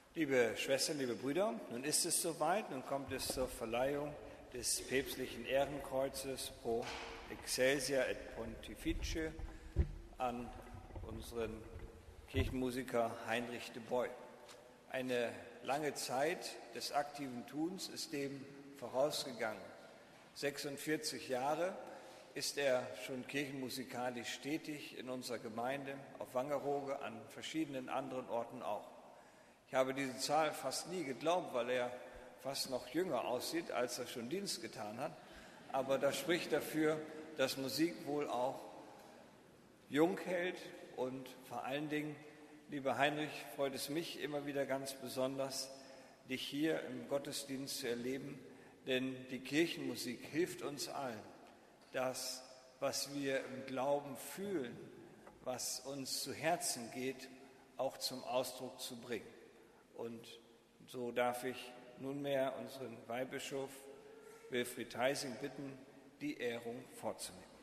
Liebe Schwestern, liebe Brüder, nun ist es soweit, nun kommt es zur Verleihung des päpstlichen Ehrenkreuzes Pro Excelsia et Pontifice an unseren Kirchenmusiker Heinrich de Boy. Eine lange Zeit des aktiven Tuns ist dem vorausgegangen. 46 Jahre ist er schon kirchenmusikalisch tätig in unserer Gemeinde, auf Wangerooge, an verschiedenen anderen Orten auch. Ich habe diese Zahl fast nie geglaubt, weil er fast noch jünger aussieht, als er schon Dienst getan hat. Aber das spricht dafür, dass Musik wohl auch jung hält. Und vor allen Dingen, lieber Heinrich, freut es mich immer wieder ganz besonders, dich hier im Gottesdienst zu erleben. Denn die Kirchenmusik hilft uns allen, das, was wir im Glauben fühlen, was uns zu Herzen geht, auch zum Ausdruck zu bringen. Und so darf ich nunmehr unseren Weihbischof Wilfried Heising bitten, die Ehrung vorzunehmen.